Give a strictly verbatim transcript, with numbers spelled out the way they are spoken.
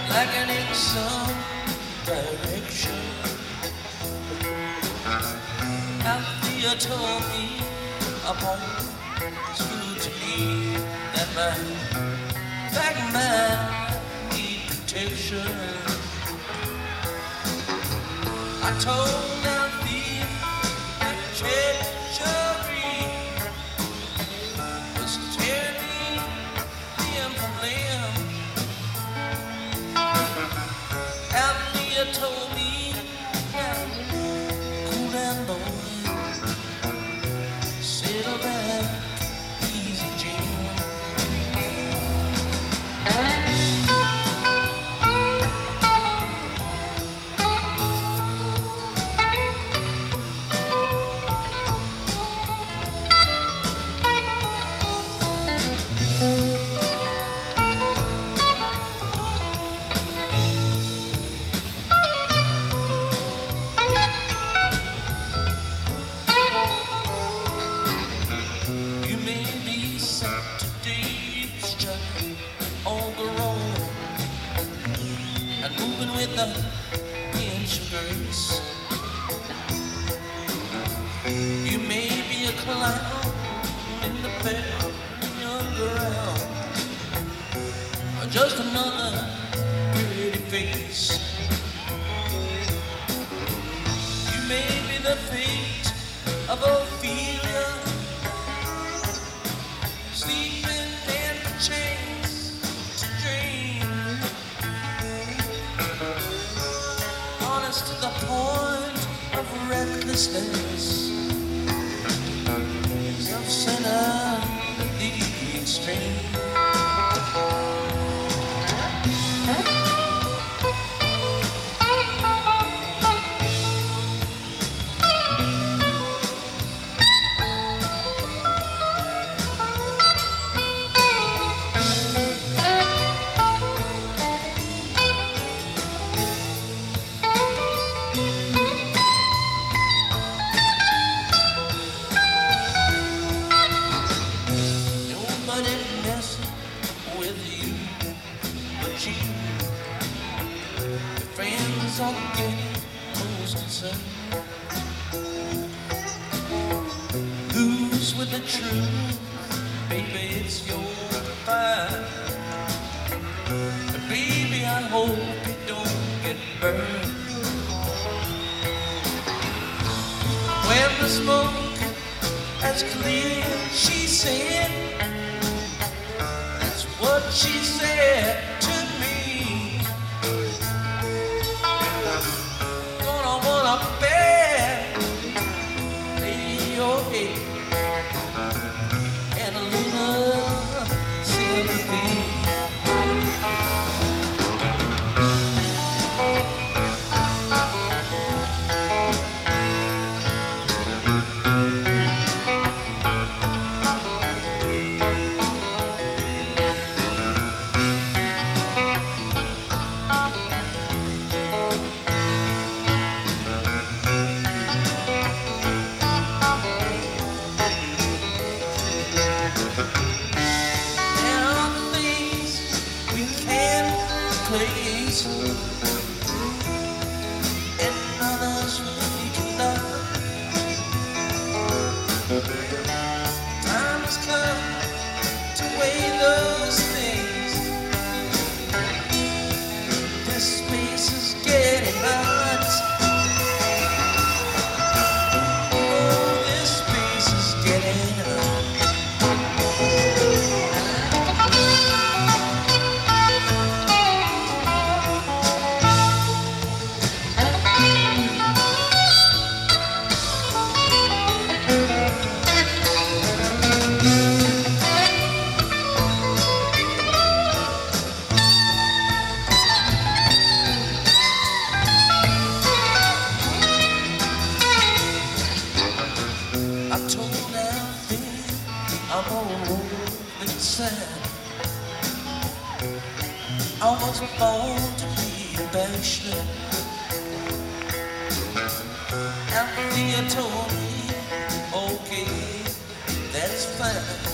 lagging in some direction. Althea told me upon through to me that my back man need protection. I told Althea that treachery was tearing limb from limb. Althea told me now, cool down, boy, settle back, easy, Jim. With the inch of grace, you may be a clown in the pale underground, or just another pretty face. You may be the fate of Ophelia, sleeping in the chains to dream. Honest to the point of recklessness, self-centered at the extreme. All getting most concerned. Who's with the truth? Baby, it's your fight. But baby, I hope you don't get burned. When the smoke has cleared, she said, that's what she said to me. Up there, lay your head and a little sympathy. Place and others we can love. Time has come to weigh those things. This space is getting hot. Oh, this space is getting hot. I'm old and sad. I was born to be a bachelor. Althea told me, okay, that's fine.